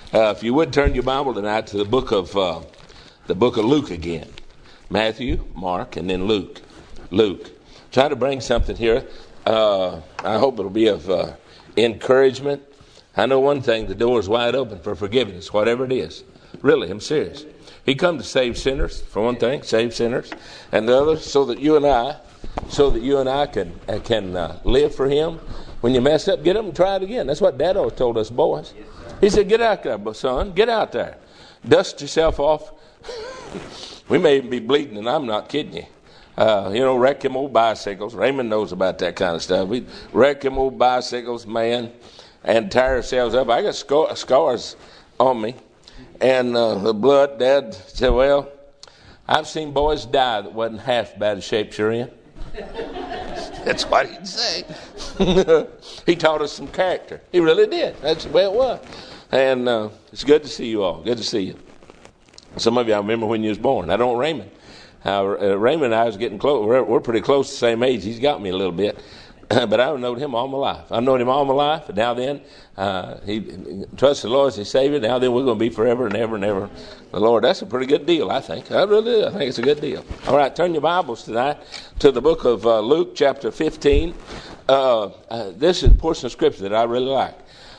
If you would turn your Bible tonight to the book of Luke again. Matthew, Mark, and then Luke. Try to bring something here. I hope it'll be of encouragement. I know one thing, the door is wide open for forgiveness, whatever it is. Really, I'm serious. He come to save sinners, for one thing, save sinners, and the other, so that you and I can live for Him. When you mess up, get up and try it again. That's what Dad always told us boys. He said, get out there, son. Get out there. Dust yourself off. We may even be bleeding, and I'm not kidding you. Wreck them old bicycles. Raymond knows about that kind of stuff. We wreck them old bicycles, man, and tear ourselves up. I got scars on me. And the blood, Dad said, well, I've seen boys die that wasn't half bad a shape you're in. That's what he'd say. He taught us some character. He really did. That's the way it was. And it's good to see you all. Good to see you. Some of you, I remember when you was born. I don't Raymond. Raymond and I was getting close. We're pretty close to the same age. He's got me a little bit. But I've known him all my life. I've known him all my life. And now then, he trusts the Lord as his Savior. Now then, we're going to be forever and ever and ever. The Lord, that's a pretty good deal, I think. I really do. I think it's a good deal. All right, turn your Bibles tonight to the book of Luke, chapter 15. This is a portion of Scripture that I really like.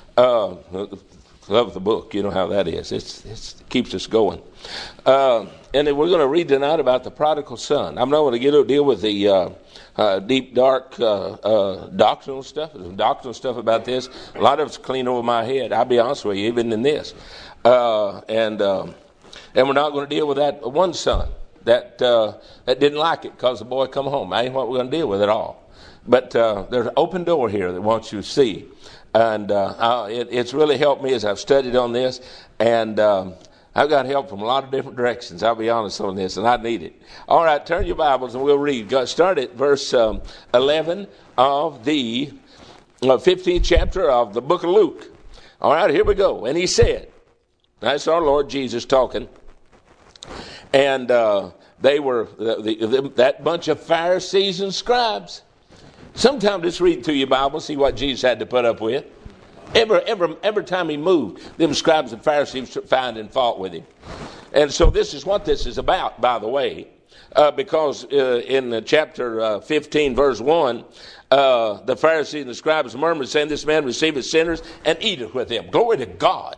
Love the book. You know how that is. It keeps us going. And then we're going to read tonight about the prodigal son. I'm not going to deal with the deep, dark doctrinal stuff. There's doctrinal stuff about this. A lot of it's clean over my head. I'll be honest with you, even in this. And we're not going to deal with that one son that didn't like it because the boy come home. That ain't what we're going to deal with at all. But there's an open door here that wants you to see. And it's really helped me as I've studied on this. And I've got help from a lot of different directions. I'll be honest on this, and I need it. All right, turn your Bibles and we'll read. Start at verse 11 of the 15th chapter of the book of Luke. All right, here we go. And he said, that's our Lord Jesus talking. And they were that bunch of Pharisees and scribes. Sometime just read through your Bible, see what Jesus had to put up with. Every time he moved, them scribes and Pharisees finding fault with him. And so this is what this is about, by the way, because in chapter 15, verse 1, the Pharisees and the scribes murmured, saying, this man receiveth sinners and eateth with them. Glory to God.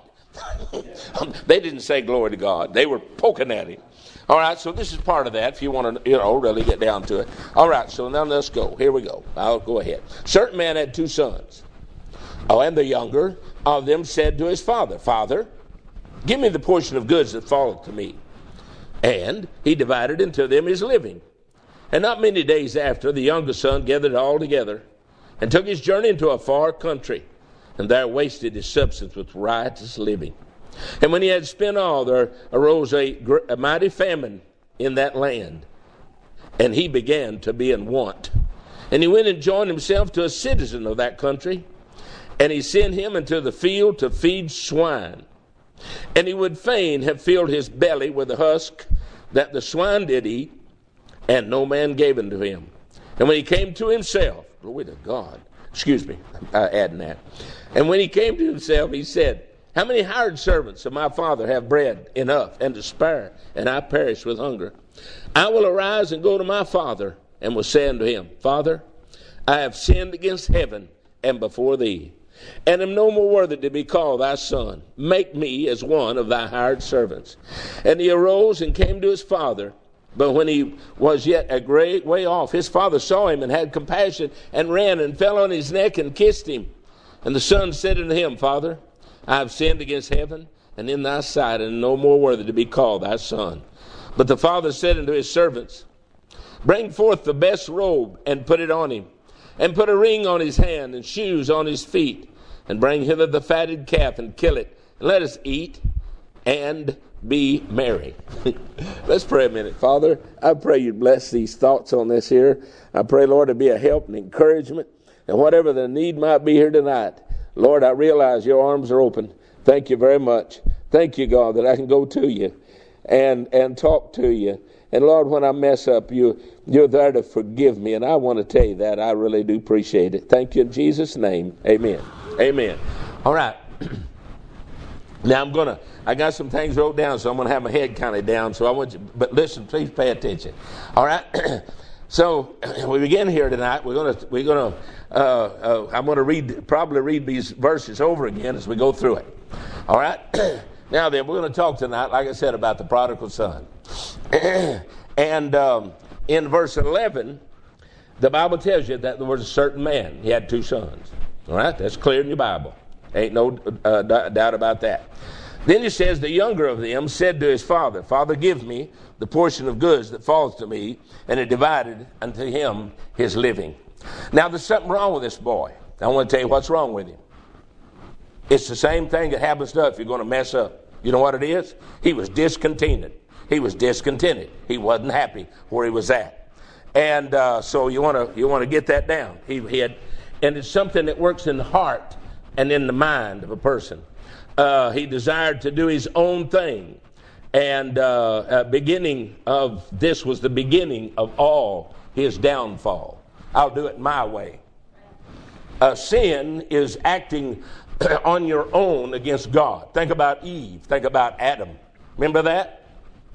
They didn't say glory to God. They were poking at him. All right, so this is part of that, if you want to, really get down to it. All right, so now let's go. Here we go. I'll go ahead. Certain man had 2 sons. And the younger of them said to his father, Father, give me the portion of goods that falleth to me. And he divided unto them his living. And not many days after, the younger son gathered it all together, and took his journey into a far country, and there wasted his substance with riotous living. And when he had spent all, there arose a mighty famine in that land, and he began to be in want. And he went and joined himself to a citizen of that country, and he sent him into the field to feed swine. And he would fain have filled his belly with the husk that the swine did eat, and no man gave unto him. And when he came to himself, glory to God, adding that. And when he came to himself, he said, how many hired servants of my father have bread enough and to spare, and I perish with hunger? I will arise and go to my father, and will say unto him, Father, I have sinned against heaven and before thee, and am no more worthy to be called thy son. Make me as one of thy hired servants. And he arose and came to his father. But when he was yet a great way off, his father saw him and had compassion, and ran and fell on his neck and kissed him. And the son said unto him, Father, I have sinned against heaven and in thy sight, and am no more worthy to be called thy son. But the father said unto his servants, Bring forth the best robe, and put it on him, and put a ring on his hand, and shoes on his feet, and bring hither the fatted calf, and kill it, and let us eat and be merry. Let's pray a minute. Father, I pray you'd bless these thoughts on this here. I pray, Lord, to be a help and encouragement, and whatever the need might be here tonight, Lord, I realize your arms are open. Thank you very much. Thank you, God, that I can go to you and talk to you. And Lord, when I mess up, you're there to forgive me. And I want to tell you that. I really do appreciate it. Thank you in Jesus' name. Amen. Amen. All right. Now I got some things wrote down, so I'm gonna have my head kind of down. So I want you, but listen, please pay attention. All right. So we begin here tonight. I'm gonna probably read these verses over again as we go through it. All right. Now then, we're going to talk tonight, like I said, about the prodigal son. And in verse 11, the Bible tells you that there was a certain man. He had 2 sons. All right, that's clear in your Bible. Ain't no doubt about that. Then it says, the younger of them said to his father, Father, give me the portion of goods that falls to me, and it divided unto him his living. Now, there's something wrong with this boy. I want to tell you what's wrong with him. It's the same thing that happens to us if you're going to mess up. You know what it is? He was discontented. He was discontented. He wasn't happy where he was at. And so you want to get that down. He had, and it's something that works in the heart and in the mind of a person. He desired to do his own thing. And beginning of this was the beginning of all his downfall. I'll do it my way. Sin is acting on your own against God. Think about Eve. Think about Adam. Remember that?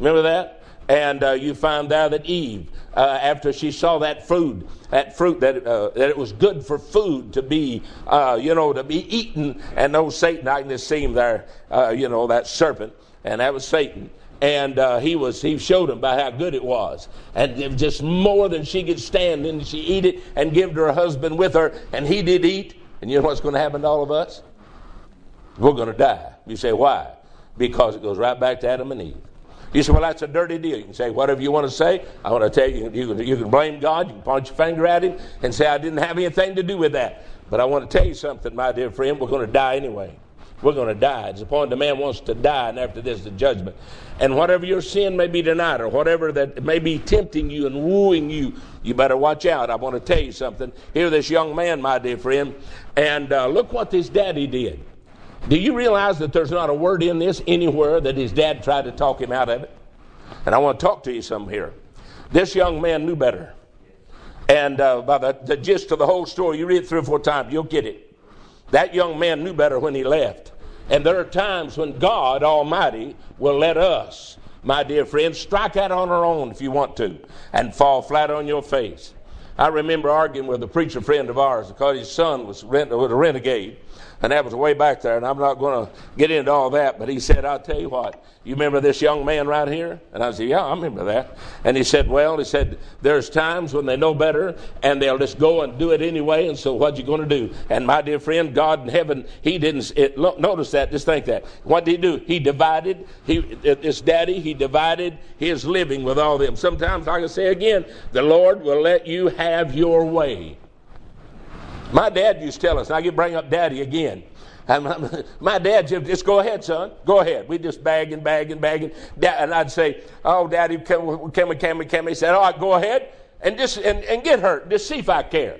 And you find out that Eve, after she saw that fruit that it was good for food to be, to be eaten. And old Satan, I can just see him there, that serpent, and that was Satan. And he showed him by how good it was. And it was just more than she could stand. And she eat it and give to her husband with her. And he did eat. And you know what's going to happen to all of us? We're going to die. You say, why? Because it goes right back to Adam and Eve. You say, well, that's a dirty deal. You can say whatever you want to say. I want to tell you, you can blame God. You can point your finger at him and say, I didn't have anything to do with that. But I want to tell you something, my dear friend. We're going to die anyway. We're going to die. It's the point the man wants to die, and after this, the judgment. And whatever your sin may be tonight, or whatever that may be tempting you and wooing you, you better watch out. I want to tell you something. Here, this young man, my dear friend, and look what his daddy did. Do you realize that there's not a word in this anywhere that his dad tried to talk him out of it? And I want to talk to you some here. This young man knew better. And by the gist of the whole story, you read it 3 or 4 times, you'll get it. That young man knew better when he left. And there are times when God Almighty will let us, my dear friends, strike out on our own if you want to, and fall flat on your face. I remember arguing with a preacher friend of ours because his son was a renegade. And that was way back there, and I'm not going to get into all that, but he said, I'll tell you what, you remember this young man right here? And I said, yeah, I remember that. And he said, there's times when they know better, and they'll just go and do it anyway, and so what you going to do? And my dear friend, God in heaven, he didn't, notice that, just think that. What did he do? He divided, this daddy, he divided his living with all them. Sometimes, like I say again, the Lord will let you have your way. My dad used to tell us, and I can bring up Daddy again. My dad said, just go ahead, son. Go ahead. We just bagging. And I'd say, oh, Daddy, can we? He said, all right, go ahead and get hurt. Just see if I care.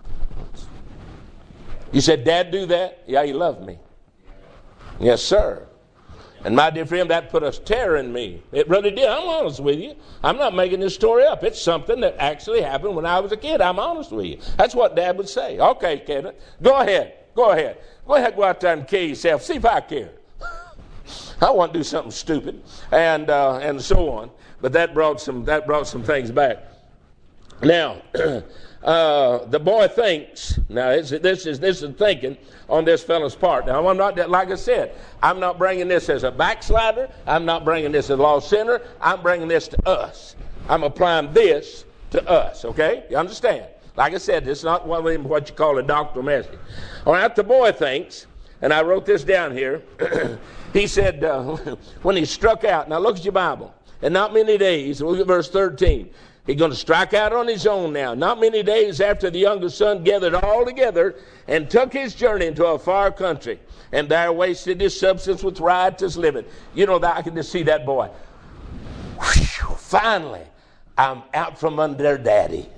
You said, Dad, do that? Yeah, he loved me. Yes, sir. And my dear friend, that put a terror in me. It really did. I'm honest with you. I'm not making this story up. It's something that actually happened when I was a kid. I'm honest with you. That's what Dad would say. Okay, Kevin, go ahead. Go out there and kill yourself. See if I care. I want to do something stupid, and so on. But that brought some things back. Now, the boy thinks. Now, this is thinking on this fellow's part. Now, I'm not, like I said, I'm not bringing this as a backslider. I'm not bringing this as a lost sinner. I'm bringing this to us. I'm applying this to us. Okay, you understand? Like I said, this is not one of them what you call a doctrinal message. All right, the boy thinks, and I wrote this down here. He said when he struck out. Now look at your Bible. And not many days. Look at verse 13. He's going to strike out on his own now. Not many days after the younger son gathered all together and took his journey into a far country, and there wasted his substance with riotous living. You know, I can just see that boy. Whew, finally, I'm out from under Daddy.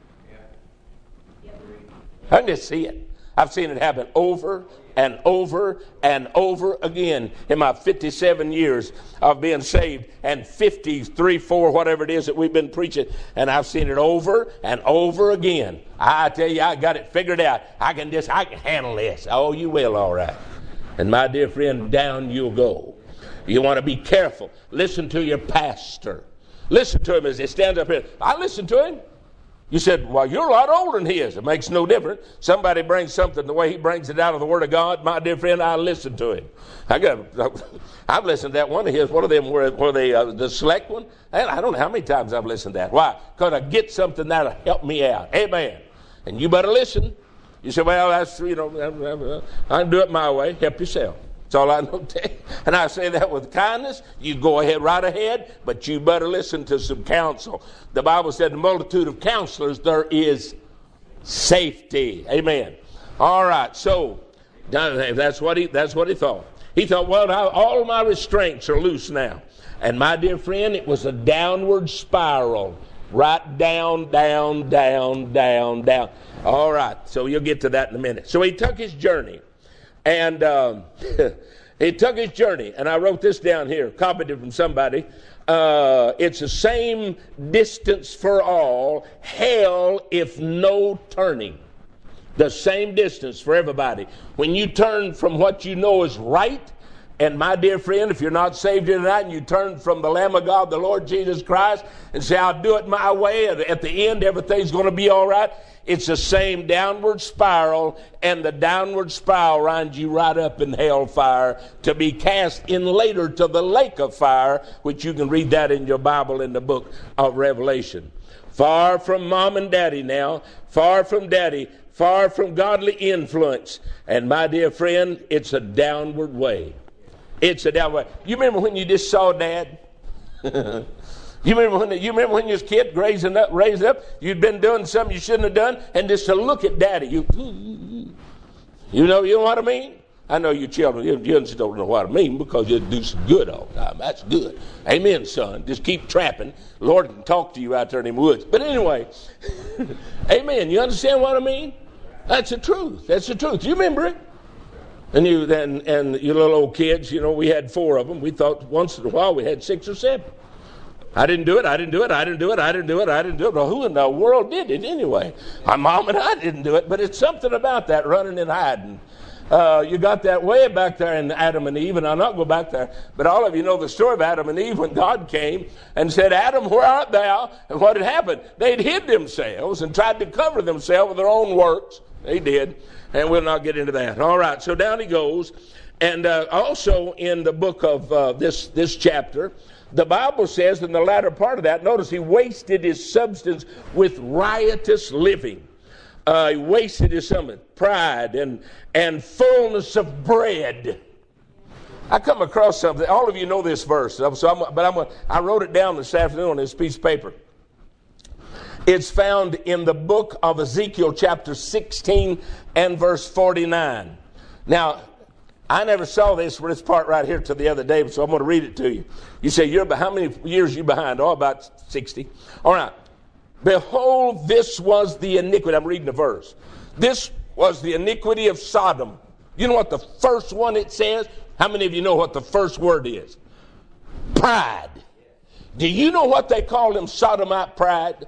I can just see it. I've seen it happen over and over and over again in my 57 years of being saved, and 53, 4, whatever it is that we've been preaching, and I've seen it over and over again. I tell you, I got it figured out. I can handle this. Oh, you will, all right. And my dear friend, down you'll go. You want to be careful. Listen to your pastor. Listen to him as he stands up here. I listen to him. You said, well, you're a lot older than he is. It makes no difference. Somebody brings something the way he brings it out of the Word of God. My dear friend, I listen to him. I've listened to that one of his. One of them were they the select one. And I don't know how many times I've listened to that. Why? Because I get something that'll help me out. Amen. And you better listen. You say, well, that's, I can do it my way. Help yourself. That's all I know to tell you. And I say that with kindness. You go ahead, right ahead, but you better listen to some counsel. The Bible said, in the multitude of counselors, there is safety. Amen. All right, so that's what he thought. He thought, well, now, all my restraints are loose now. And my dear friend, it was a downward spiral. Right down, down, down, down, down. All right, so you'll get to that in a minute. So he took his journey. And he took his journey, and I wrote this down here, copied it from somebody. It's the same distance for all, hell if no turning. The same distance for everybody. When you turn from what you know is right, and my dear friend, if you're not saved here tonight, and you turn from the Lamb of God, the Lord Jesus Christ, and say, I'll do it my way, and at the end, everything's going to be all right. It's the same downward spiral, and the downward spiral runs you right up in hellfire to be cast in later to the lake of fire, which you can read that in your Bible in the book of Revelation. Far from mom and daddy now, far from daddy, far from godly influence. And my dear friend, it's a downward way. It's a downward way. You remember when you just saw Dad? You remember when you was a kid raised up, you'd been doing something you shouldn't have done, and just to look at Daddy, you know what I mean? I know you children, you just don't know what I mean because you do some good all the time. That's good. Amen, son. Just keep trapping. The Lord can talk to you out there in them woods. But anyway, amen. You understand what I mean? That's the truth. That's the truth. You remember it? And you little old kids, we had 4 of them. We thought once in a while we had 6 or 7. I didn't do it. Well, who in the world did it anyway? My mom and I didn't do it, but it's something about that running and hiding. You got that way back there in Adam and Eve, and I'll not go back there, but all of you know the story of Adam and Eve when God came and said, Adam, where art thou? And what had happened? They'd hid themselves and tried to cover themselves with their own works. They did, and we'll not get into that. All right, so down he goes. And also in the book of this chapter, the Bible says in the latter part of that, notice he wasted his substance with riotous living. He wasted his substance, pride and fullness of bread. I come across something. All of you know this verse, I wrote it down this afternoon on this piece of paper. It's found in the book of Ezekiel, chapter 16 and verse 49. Now, I never saw this part right here till the other day, so I'm going to read it to you. You say, how many years are you behind? Oh, about 60. All right. Behold, this was the iniquity. I'm reading the verse. This was the iniquity of Sodom. You know what the first one it says? How many of you know what the first word is? Pride. Do you know what they call them sodomite pride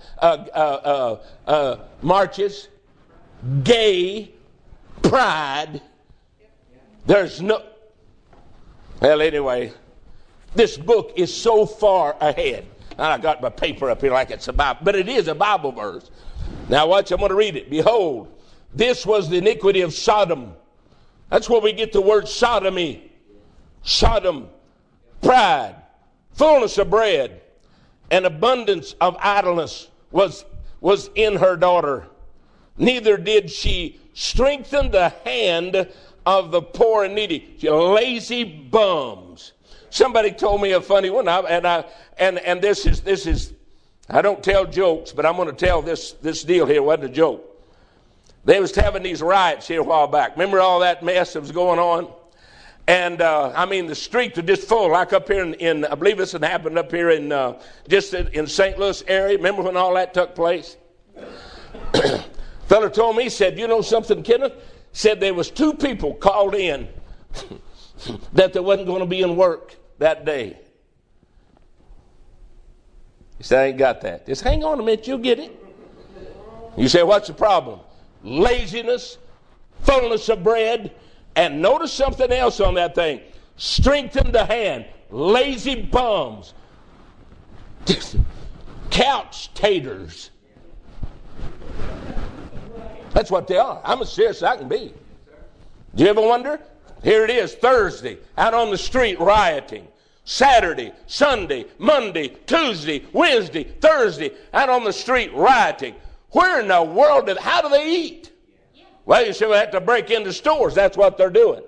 marches? Gay pride. There's no... Well, anyway, this book is so far ahead. I got my paper up here like it's a Bible, but it is a Bible verse. Now watch, I'm going to read it. Behold, this was the iniquity of Sodom. That's where we get the word sodomy. Sodom, pride, fullness of bread, and abundance of idleness was in her daughter. Neither did she strengthen the hand of the poor and needy. Lazy bums. Somebody told me a funny one, and this is I don't tell jokes, but I'm going to tell this deal here. It wasn't a joke. They was having these riots here a while back. Remember all that mess that was going on? And the streets were just full, like up here in I believe this had happened up here in just in St. Louis area. Remember when all that took place? Fella told me, he said, you know something, Kenneth? Said there was 2 people called in that they wasn't going to be in work that day. He said, I ain't got that. Just hang on a minute, you'll get it. You say, what's the problem? Laziness, fullness of bread, And notice something else on that thing. Strengthen the hand. Lazy bums. Couch taters. That's what they are. I'm as serious as I can be. Do you ever wonder? Here it is, Thursday, out on the street rioting. Saturday, Sunday, Monday, Tuesday, Wednesday, Thursday, out on the street rioting. Where in the world, how do they eat? Well, you say we have to break into stores. That's what they're doing.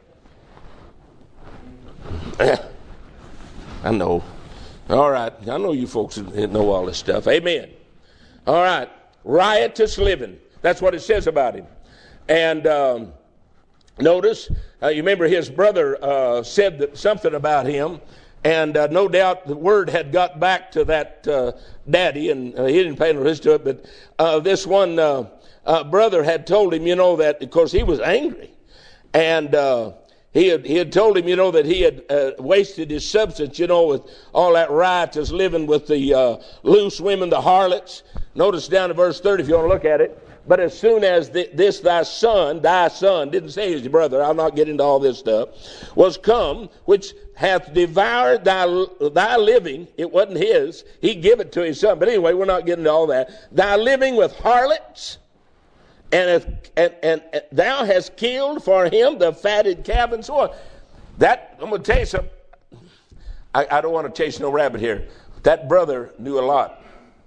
I know. All right. I know you folks know all this stuff. Amen. All right. Riotous living. That's what it says about him. And notice, you remember his brother said something about him. And no doubt the word had got back to that daddy, and he didn't pay no attention to it. But this one brother had told him, that because he was angry. And he had told him, that he had wasted his substance, with all that riotous living with the loose women, the harlots. Notice down to verse 30 if you want to look at it. But as soon as this thy son, didn't say his brother, I'll not get into all this stuff, was come, which hath devoured thy living, it wasn't his, he gave it to his son. But anyway, we're not getting into all that. Thy living with harlots, and thou hast killed for him the fatted calf and so on. That, I'm going to tell you something. I don't want to chase no rabbit here. That brother knew a lot.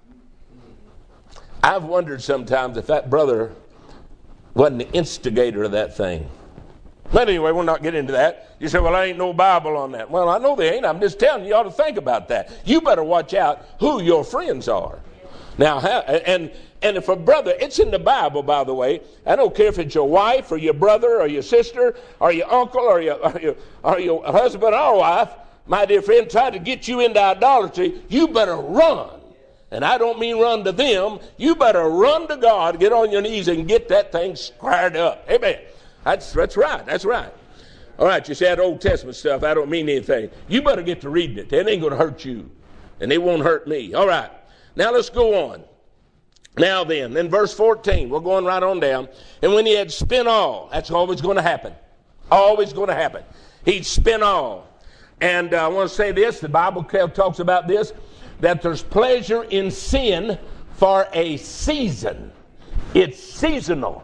I've wondered sometimes if that brother wasn't the instigator of that thing. But anyway, we'll not get into that. You say, well, there ain't no Bible on that. Well, I know there ain't. I'm just telling you, you ought to think about that. You better watch out who your friends are. Now, and if a brother, it's in the Bible, by the way. I don't care if it's your wife or your brother or your sister or your uncle or your husband or wife, my dear friend, tried to get you into idolatry, you better run. And I don't mean run to them. You better run to God, get on your knees, and get that thing squared up. Amen. That's right. That's right. All right, you say that Old Testament stuff, I don't mean anything. You better get to reading it. It ain't going to hurt you, and it won't hurt me. All right. Now let's go on. Now then, in verse 14, we're going right on down. And when he had spent all, that's always going to happen. Always going to happen. He'd spent all. And I want to say this, the Bible talks about this, that there's pleasure in sin for a season. It's seasonal.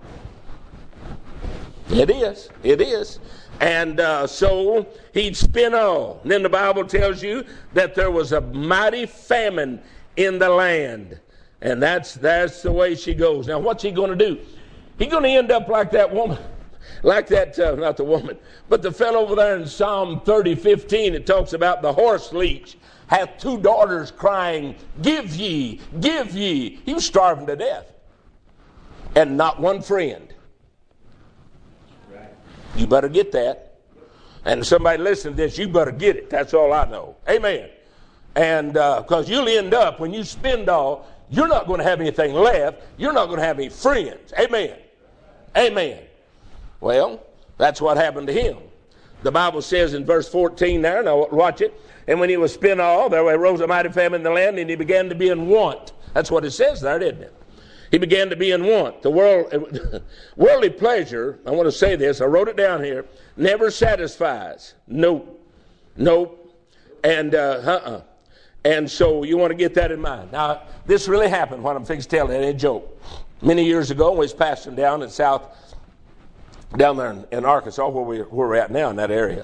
It is. It is. And so he'd spent all. And then the Bible tells you that there was a mighty famine in the land. And that's the way she goes. Now, what's he going to do? He's going to end up like that woman. Like that, not the woman, but the fellow over there in Psalm 30:15, it talks about the horse leech hath two daughters crying, give ye, give ye. He was starving to death. And not one friend. Right. You better get that. And somebody listen to this, you better get it. That's all I know. Amen. And because you'll end up, when you spend all, you're not going to have anything left. You're not going to have any friends. Amen. Amen. Well, that's what happened to him. The Bible says in verse 14 there, now watch it. And when he was spent all, there arose a mighty famine in the land, and he began to be in want. That's what it says there, didn't it? He began to be in want. The worldly pleasure, I want to say this, I wrote it down here, never satisfies. Nope. And And so you want to get that in mind. Now, this really happened, what I'm fixing to tell you, it ain't a joke. Many years ago, we was pastoring down in down there in Arkansas, where we're at now in that area.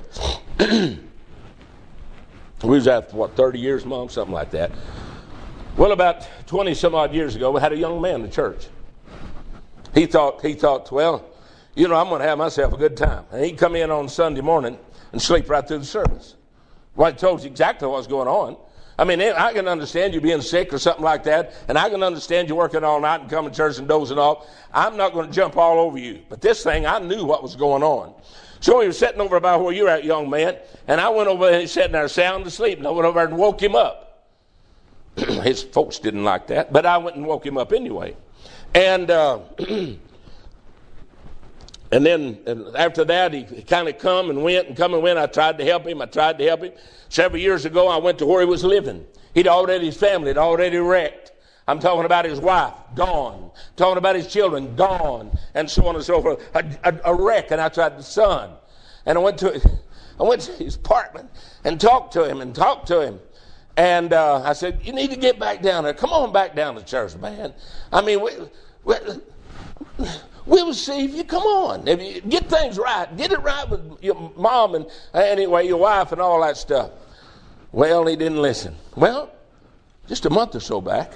We was at, 30 years, Mom? Something like that. Well, about 20 some odd years ago, we had a young man in the church. He thought, well, I'm going to have myself a good time. And he'd come in on Sunday morning and sleep right through the service. Well, I told you exactly what's going on. I mean, I can understand you being sick or something like that, and I can understand you working all night and coming to church and dozing off. I'm not going to jump all over you. But this thing, I knew what was going on. So he was sitting over about where you're at, young man, and I went over there, and he's sitting there sound asleep, and I went over there and woke him up. His folks didn't like that, but I went and woke him up anyway. And and then after that, he kind of come and went. I tried to help him. Several years ago, I went to where he was living. His family had already wrecked. I'm talking about his wife, gone. Talking about his children, gone. And so on and so forth. A wreck, and I tried the son. And I went to his apartment and talked to him. And I said, you need to get back down there. Come on back down to church, man. I mean, we'll receive you. Come on. If you get things right. Get it right with your mom and anyway, your wife and all that stuff. Well, he didn't listen. Well, just a month or so back,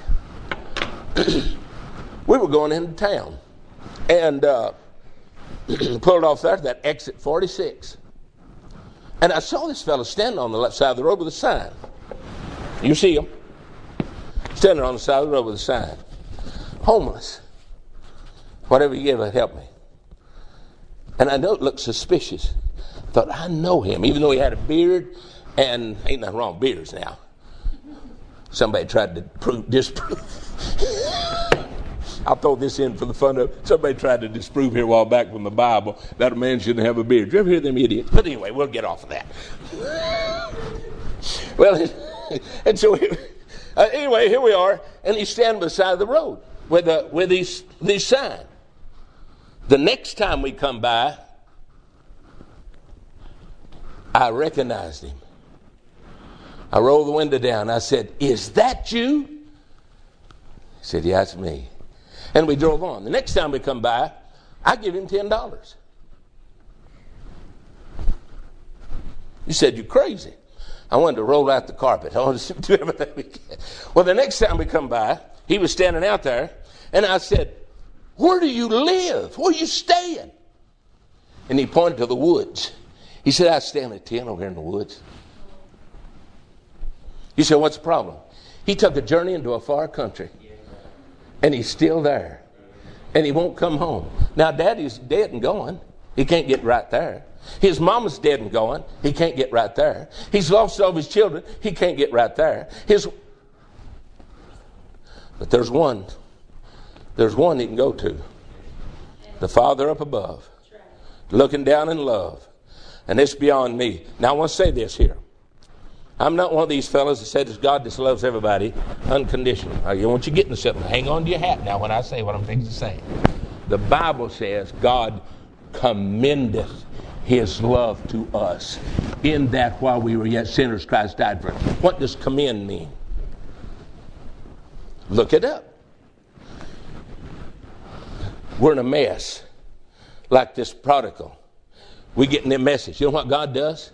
we were going into town. And pulled off there to that exit 46. And I saw this fellow standing on the left side of the road with a sign. You see him? Standing on the side of the road with a sign. Homeless. Whatever you give, it'll help me. And I know it looked suspicious. I thought, I know him, even though he had a beard, and ain't nothing wrong with beards now. Somebody tried to disprove. I'll throw this in for the fun of it. Somebody tried to disprove here a while back from the Bible that a man shouldn't have a beard. Did you ever hear them idiots? But anyway, we'll get off of that. Well, and so anyway, here we are, and he's standing by the side of the road with these sign. The next time we come by, I recognized him. I rolled the window down. I said, is that you? He said, yeah, it's me. And we drove on. The next time we come by, I give him $10. You said, you're crazy. I wanted to roll out the carpet. I wanted to do everything we can. Well, the next time we come by, he was standing out there, and I said, where do you live? Where are you staying? And he pointed to the woods. He said, I stay in a tent over here in the woods. You said, what's the problem? He took a journey into a far country. And he's still there. And he won't come home. Now, Daddy's dead and gone. He can't get right there. His mama's dead and gone. He can't get right there. He's lost all of his children. He can't get right there. But there's one. There's one he can go to. The Father up above. Looking down in love. And it's beyond me. Now, I want to say this here. I'm not one of these fellows that says God just loves everybody unconditionally. I want you getting something. Hang on to your hat now when I say what I'm thinking to say. The Bible says God commendeth his love to us in that while we were yet sinners, Christ died for us. What does commend mean? Look it up. We're in a mess like this prodigal. We getting their message. You know what God does?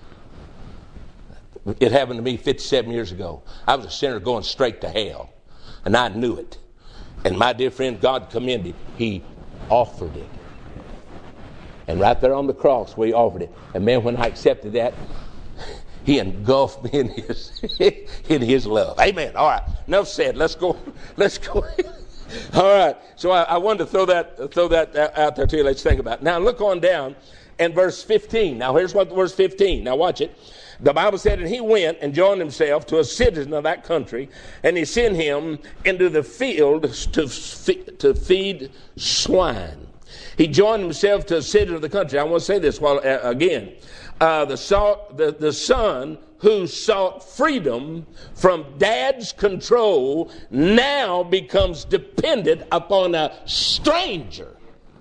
It happened to me 57 years ago. I was a sinner going straight to hell. And I knew it. And my dear friend, God commended. He offered it. And right there on the cross where he offered it. And man, when I accepted that, he engulfed me in his love. Amen. All right. Enough said. Let's go. All right. So I wanted to throw that out there to you. Let's think about it. Now look on down in verse 15. Now here's what verse 15. Now watch it. The Bible said, and he went and joined himself to a citizen of that country, and he sent him into the field to feed swine. He joined himself to a citizen of the country. I want to say this again. The son who sought freedom from dad's control now becomes dependent upon a stranger.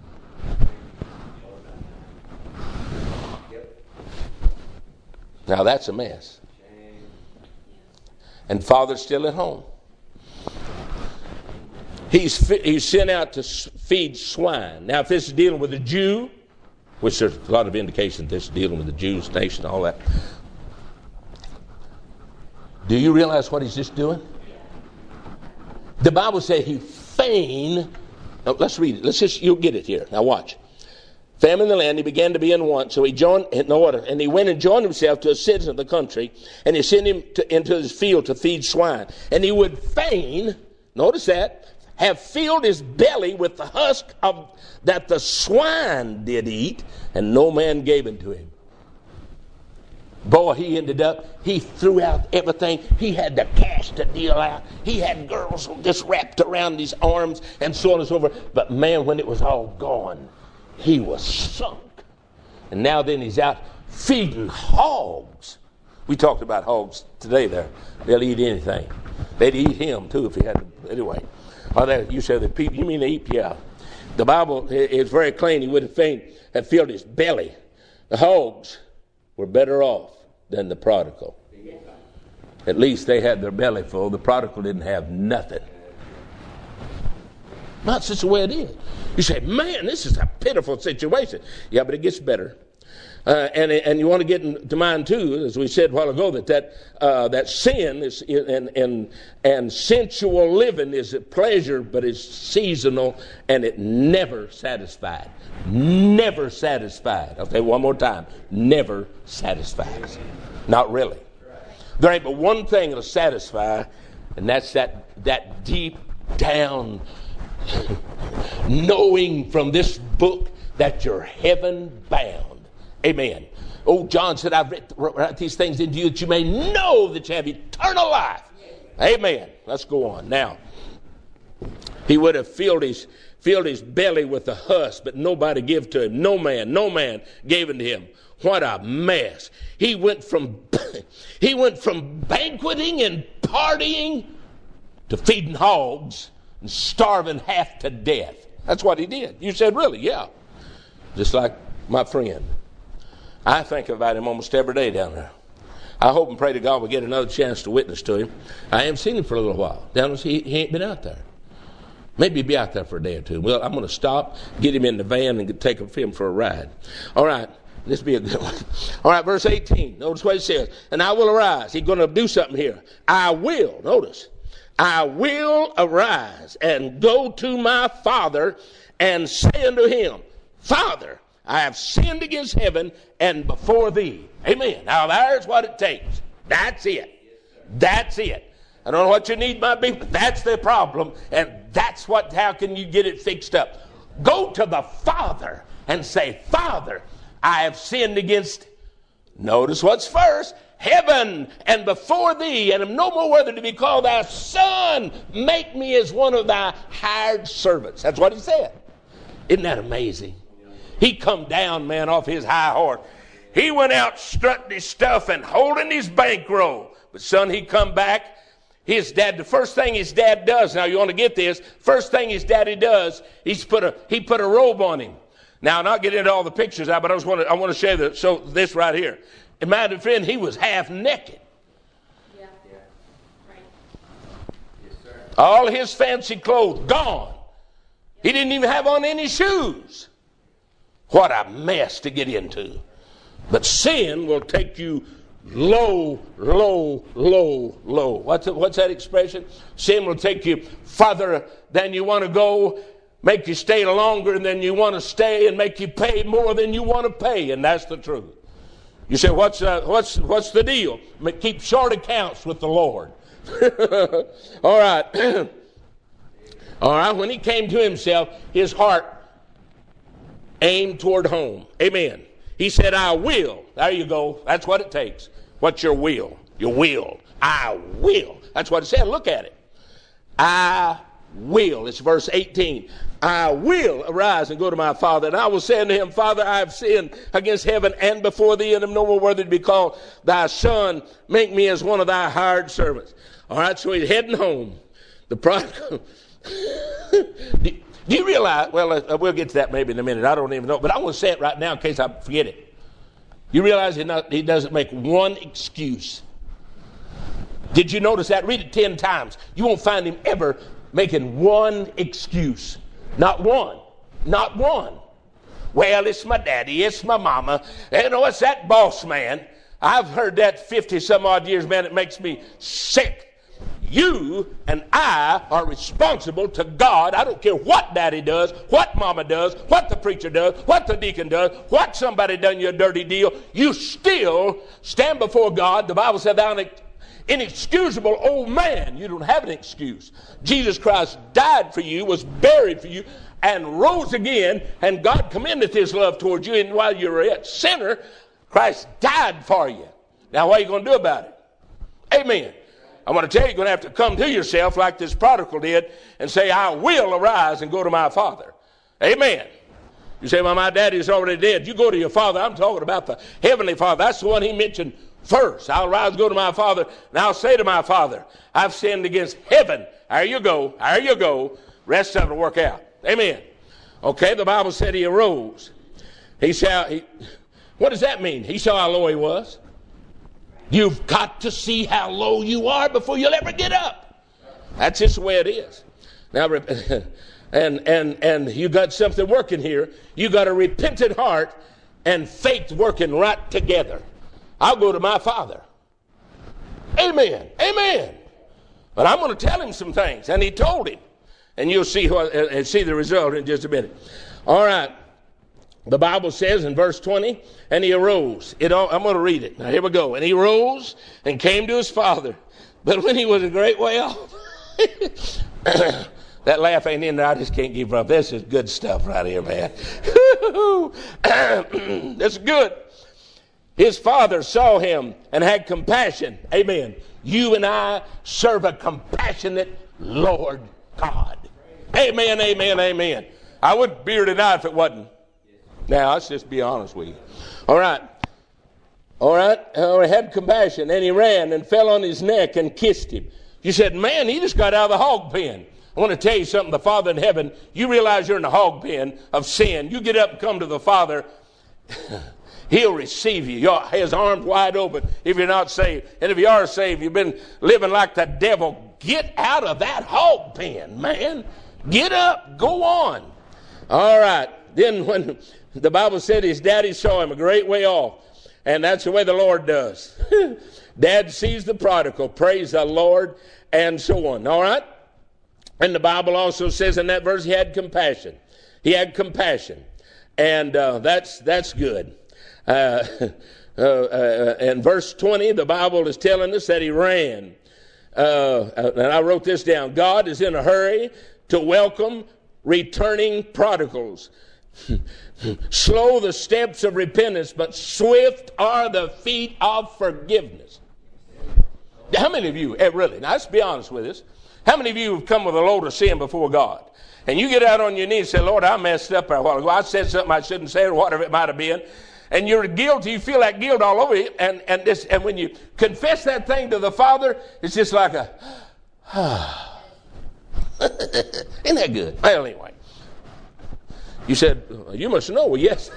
Now that's a mess. And father's still at home. He's sent out to feed swine. Now if this is dealing with a Jew, which there's a lot of indication this is dealing with the Jews nation, all that. Do you realize what he's just doing? The Bible says he feigned. Now let's read it. You'll get it here. Now watch. Famine in the land, he began to be in want, so he joined in order, and he went and joined himself to a citizen of the country, and he sent him into his field to feed swine. And he would fain, notice that, have filled his belly with the husk that the swine did eat, and no man gave it to him. Boy, he threw out everything. He had the cash to deal out. He had girls just wrapped around his arms and so on and so forth. But man, when it was all gone, he was sunk. And now then he's out feeding hogs. We talked about hogs today there. They'll eat anything. They'd eat him too if he had to. Anyway. You say the people, you mean they eat? Yeah. The Bible is very clean. He would have filled his belly The hogs were better off than the prodigal. At least they had their belly full. The prodigal didn't have nothing. Not such the way it is. You say, man, this is a pitiful situation. Yeah, but it gets better. And you want to get into mind too, as we said a while ago, that sin is and sensual living is a pleasure, but it's seasonal and it never satisfied. Never satisfied. I'll say it one more time. Never satisfies. Not really. There ain't but one thing that'll satisfy, and that's that deep down knowing from this book that you're heaven bound. Amen. Oh, John said, I've written these things into you that you may know that you have eternal life. Amen. Let's go on. Now, he would have filled his belly with the husk, but nobody gave to him. No man gave it to him. What a mess. He went from banqueting and partying to feeding hogs and starving half to death. That's what he did. You said, really? Yeah. Just like my friend. I think about him almost every day down there. I hope and pray to God we get another chance to witness to him. I haven't seen him for a little while. Down there, he ain't been out there. Maybe he'll be out there for a day or two. Well, I'm going to stop, get him in the van, and take him for a ride. All right. This will be a good one. All right, verse 18. Notice what it says. And I will arise. He's going to do something here. I will. Notice. I will arise and go to my father and say unto him, Father, I have sinned against heaven and before thee. Amen. Now there's what it takes. That's it. That's it. I don't know what your need might be, but that's the problem. And that's how can you get it fixed up? Go to the Father and say, Father, I have sinned against, notice what's first, heaven and before thee, and am no more worthy to be called thy son. Make me as one of thy hired servants. That's what he said. Isn't that amazing? He come down, man, off his high horse. He went out strutting his stuff and holding his bankroll. But son, he come back. His dad, the first thing his dad does, now you want to get this, first thing his daddy does, he put a robe on him. Now, not get into all the pictures out, but I want to show this right here. And my friend, he was half naked. Yeah. Right. Yes, sir. All his fancy clothes gone. He didn't even have on any shoes. What a mess to get into. But sin will take you low, low, low, low. What's that expression? Sin will take you farther than you want to go, make you stay longer than you want to stay, and make you pay more than you want to pay. And that's the truth. You say, what's the deal? Keep short accounts with the Lord. All right. All right. When he came to himself, his heart aimed toward home. Amen. He said, I will. There you go. That's what it takes. What's your will? Your will. I will. That's what it said. Look at it. I will. It's verse 18. I will arise and go to my father, and I will say unto him, Father, I have sinned against heaven and before thee, and am no more worthy to be called thy son. Make me as one of thy hired servants. All right, so he's heading home. The prodigal. Do you realize, well, we'll get to that maybe in a minute. I don't even know, but I want to say it right now in case I forget it. You realize he doesn't make one excuse. Did you notice that? Read it 10 times. You won't find him ever making one excuse. Not one. Not one. Well, it's my daddy. It's my mama. You know, it's that boss man. I've heard that 50 some odd years, man. It makes me sick. You and I are responsible to God. I don't care what daddy does, what mama does, what the preacher does, what the deacon does, what somebody done you a dirty deal. You still stand before God. The Bible said, thou inexcusable old man. You don't have an excuse. Jesus Christ died for you, was buried for you, and rose again, and God commendeth his love towards you. And while you were a sinner, Christ died for you. Now, what are you going to do about it? Amen. I want to tell you, you're going to have to come to yourself like this prodigal did and say, I will arise and go to my father. Amen. You say, well, my daddy is already dead. You go to your father. I'm talking about the heavenly Father. That's the one he mentioned first. I'll rise and go to my father, and I'll say to my father, I've sinned against heaven. There you go. There you go. Rest of it will work out. Amen. Okay, the Bible said he arose. What does that mean? He saw how low he was. You've got to see how low you are before you'll ever get up. That's just the way it is. Now, and you got something working here. You got a repentant heart and faith working right together. I'll go to my Father. Amen. Amen. But I'm going to tell him some things. And he told him. And you'll see the result in just a minute. All right. The Bible says in verse 20, and he arose. I'm going to read it. Now, here we go. And he rose and came to his father. But when he was a great way off, that laugh ain't in there. I just can't keep up. This is good stuff right here, man. This is good. His father saw him and had compassion. Amen. You and I serve a compassionate Lord God. Amen, amen, amen. I wouldn't be here tonight if it wasn't. Now, let's just be honest with you. All right. He had compassion, and he ran and fell on his neck and kissed him. You said, man, he just got out of the hog pen. I want to tell you something. The Father in heaven, you realize you're in the hog pen of sin. You get up and come to the Father, he'll receive you. His arms wide open if you're not saved. And if you are saved, you've been living like the devil. Get out of that hog pen, man. Get up. Go on. All right. Then when the Bible said his daddy saw him a great way off, and that's the way the Lord does. Dad sees the prodigal. Praise the Lord, and so on. All right? And the Bible also says in that verse he had compassion. He had compassion. And that's good. In verse 20, the Bible is telling us that he ran. And I wrote this down. God is in a hurry to welcome returning prodigals. Slow the steps of repentance, but swift are the feet of forgiveness. How many of you, really, now let's be honest with us. How many of you have come with a load of sin before God? And you get out on your knees and say, Lord, I messed up a while ago. I said something I shouldn't say or whatever it might have been. And you're guilty. You feel that guilt all over you. And when you confess that thing to the Father, it's just like a, isn't that good? Well, anyway. You said, you must know. Well, yes.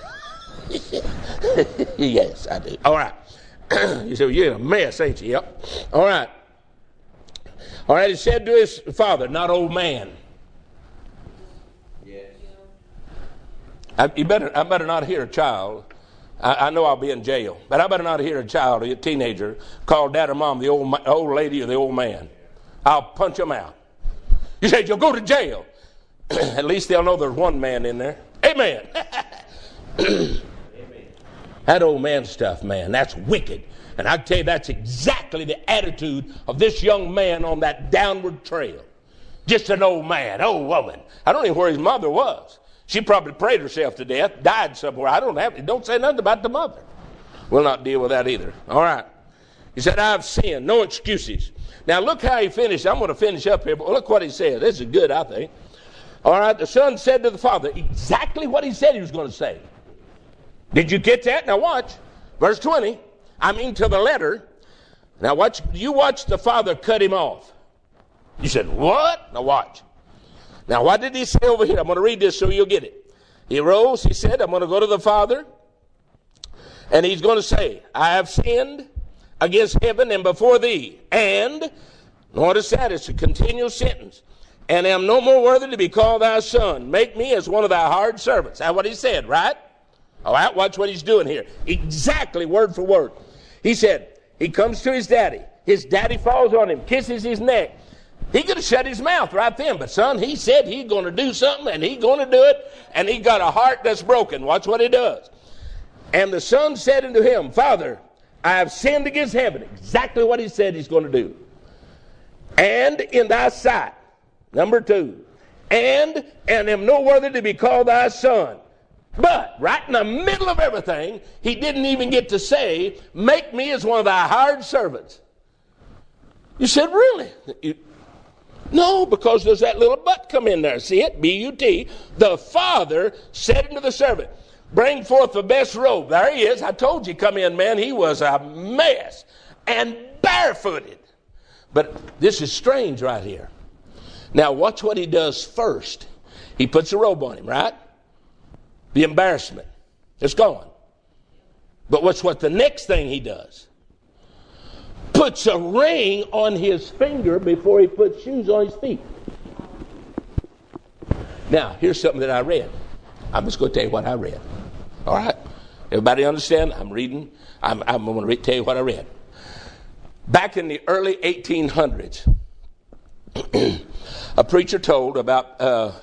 Yes, I do. All right. You said, well, you're in a mess, ain't you? Yep. All right. All right, he said to his father, not old man. Yes. I better not hear a child. I know I'll be in jail, but I better not hear a child or a teenager call dad or mom the old lady or the old man. I'll punch them out. You said you'll go to jail. At least they'll know there's one man in there. Amen. That old man stuff, man, that's wicked. And I tell you, that's exactly the attitude of this young man on that downward trail. Just an old man, old woman. I don't even know where his mother was. She probably prayed herself to death, died somewhere. Don't say nothing about the mother. We'll not deal with that either. All right. He said, I've sinned. No excuses. Now look how he finished. I'm going to finish up here, but look what he said. This is good, I think. All right. The son said to the father exactly what he said he was going to say. Did you get that? Now watch. Verse 20. To the letter. Now watch. You watch the father cut him off. You said, what? Now watch. Now what did he say over here? I'm going to read this so you'll get it. He arose. He said, I'm going to go to the father. And he's going to say, I have sinned against heaven and before thee. And, notice that, it's a continual sentence. And am no more worthy to be called thy son. Make me as one of thy hired servants. That's what he said, right? All right, watch what he's doing here. Exactly word for word. He said, he comes to his daddy. His daddy falls on him, kisses his neck. He could have shut his mouth right then. But son, he said he's going to do something, and he's going to do it. And he got a heart that's broken. Watch what he does. And the son said unto him, Father, I have sinned against heaven. Exactly what he said he's going to do. And in thy sight. Number 2. And am no worthy to be called thy son. But right in the middle of everything, he didn't even get to say, make me as one of thy hired servants. You said, really? No, because there's that little but come in there. See it? B-U-T. The father said unto the servant, bring forth the best robe. There he is. I told you, come in, man. He was a mess and barefooted. But this is strange right here. Now, watch what he does first. He puts a robe on him, right? The embarrassment. It's gone. But what's what the next thing he does? Puts a ring on his finger before he puts shoes on his feet. Now, here's something that I read. I'm just going to tell you what I read. All right? Everybody understand? I'm reading. I'm going to tell you what I read. Back in the early 1800s, a preacher told about,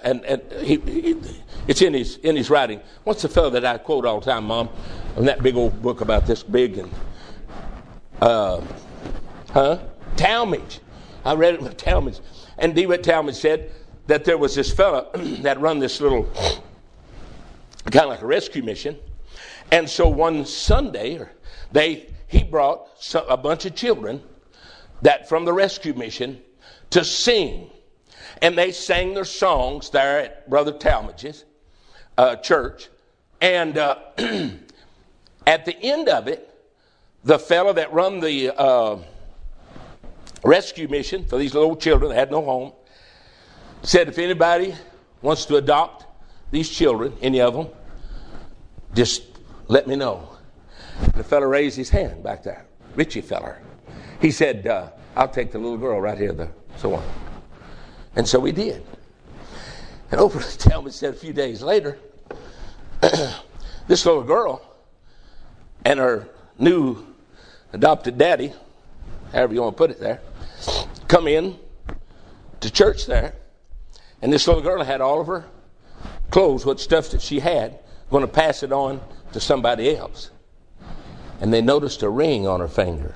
it's in his writing. What's the fellow that I quote all the time, Mom? In that big old book about this big and, Talmage. I read it with Talmage. And DeWitt Talmage said that there was this fellow that run this little, kind of like a rescue mission. And so one Sunday, he brought a bunch of children that from the rescue mission to sing. And they sang their songs there at Brother Talmage's church. And at the end of it, the fellow that run the rescue mission for these little children that had no home said, if anybody wants to adopt these children, any of them, just let me know. And the fellow raised his hand back there, Richie feller. He said, I'll take the little girl right here, so on. And so we did. And over to Talmadge said a few days later, this little girl and her new adopted daddy, however you want to put it there, come in to church there. And this little girl had all of her clothes, what stuff that she had, going to pass it on to somebody else. And they noticed a ring on her finger.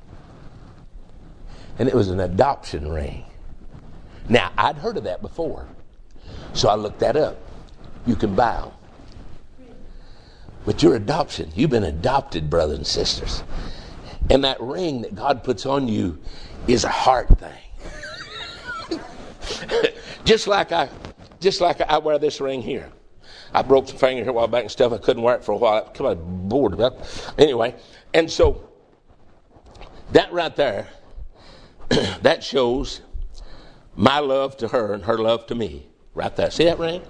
And it was an adoption ring. Now, I'd heard of that before. So I looked that up. You can buy them. But your adoption, you've been adopted, brothers and sisters. And that ring that God puts on you is a heart thing. Just like I wear this ring here. I broke some finger here a while back and stuff. I couldn't wear it for a while. I was bored about it. Anyway, and so that right there, that shows my love to her and her love to me. Right there. See that ring?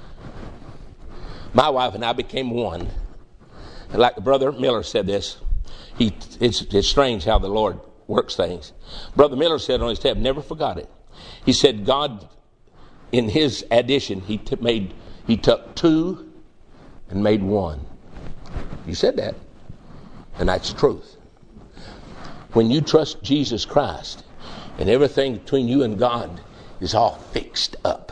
My wife and I became one. And like Brother Miller said this, it's strange how the Lord works things. Brother Miller said on his tab, never forgot it. He said God, in his addition, he took two and made one. He said that. And that's the truth. When you trust Jesus Christ and everything between you and God is all fixed up.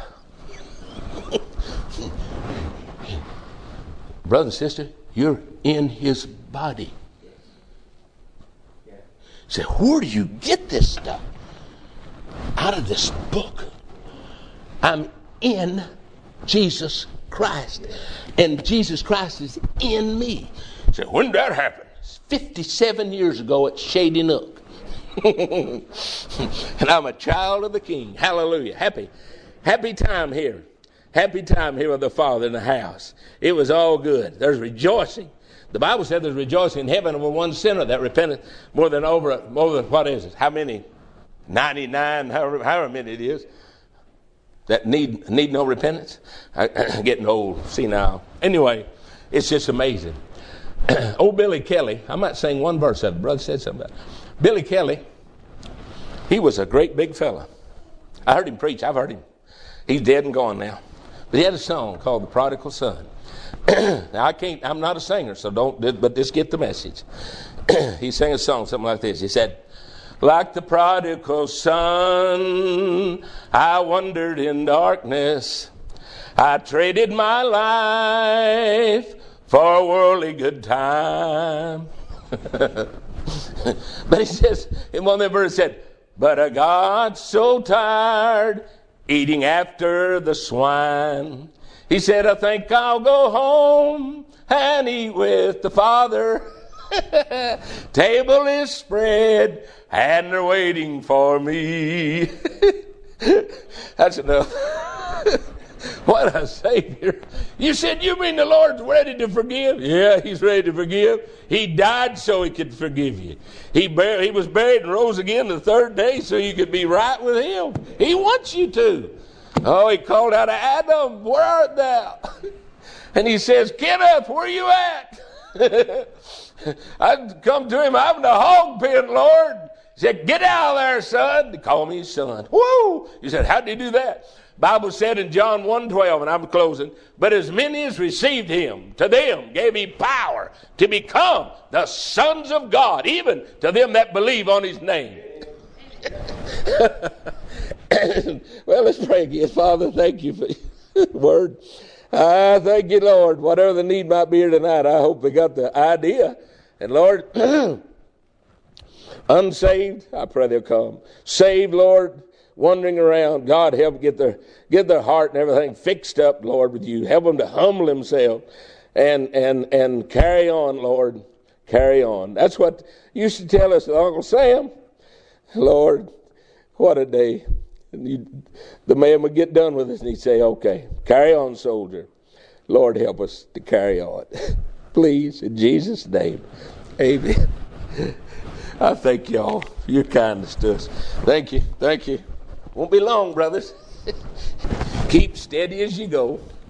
Brother and sister, you're in his body. Say, where do you get this stuff? Out of this book. I'm in Jesus Christ. And Jesus Christ is in me. Say, when did that happen? 57 years ago at Shady Nook. And I'm a child of the King. Hallelujah. Happy time here. Happy time here with the Father in the house. It was all good. There's rejoicing. The Bible said there's rejoicing in heaven over one sinner that repented more than what is it? How many? 99, however many it is, that need no repentance. I'm getting old, senile. Anyway, it's just amazing. Old Billy Kelly, I might sing one verse of it. Brother said something about it. Billy Kelly, he was a great big fella. I heard him preach. I've heard him. He's dead and gone now. But he had a song called The Prodigal Son. Now, I'm not a singer, so but just get the message. He sang a song, something like this. He said, like the prodigal son, I wandered in darkness. I traded my life for a worldly good time. But he says, in one of them verses said, but I got so tired eating after the swine. He said, I think I'll go home and eat with the Father. Table is spread and they're waiting for me. That's enough. What a Savior. You said, you mean the Lord's ready to forgive? Yeah, he's ready to forgive. He died so he could forgive you. He was buried and rose again the third day so you could be right with him. He wants you to. Oh, he called out to Adam, where art thou? And he says, Kenneth, where are you at? I'd come to him, I'm in the hog pen, Lord. He said, get out of there, son. He called me his son. Woo! He said, how'd he do that? Bible said in John 1:12, and I'm closing, but as many as received him, to them gave he power to become the sons of God, even to them that believe on his name. Well, let's pray again. Father, thank you for your word. I thank you, Lord. Whatever the need might be here tonight, I hope they got the idea. And Lord, unsaved, I pray they'll come. Saved, Lord, wandering around, God, help get their heart and everything fixed up, Lord, with you. Help them to humble themselves and carry on, Lord. Carry on. That's what you used to tell us, Uncle Sam. Lord, what a day. And the man would get done with us and he'd say, okay, carry on, soldier. Lord, help us to carry on. Please, in Jesus' name, amen. I thank y'all for your kindness to us. Thank you. Thank you. Won't be long, brothers. Keep steady as you go.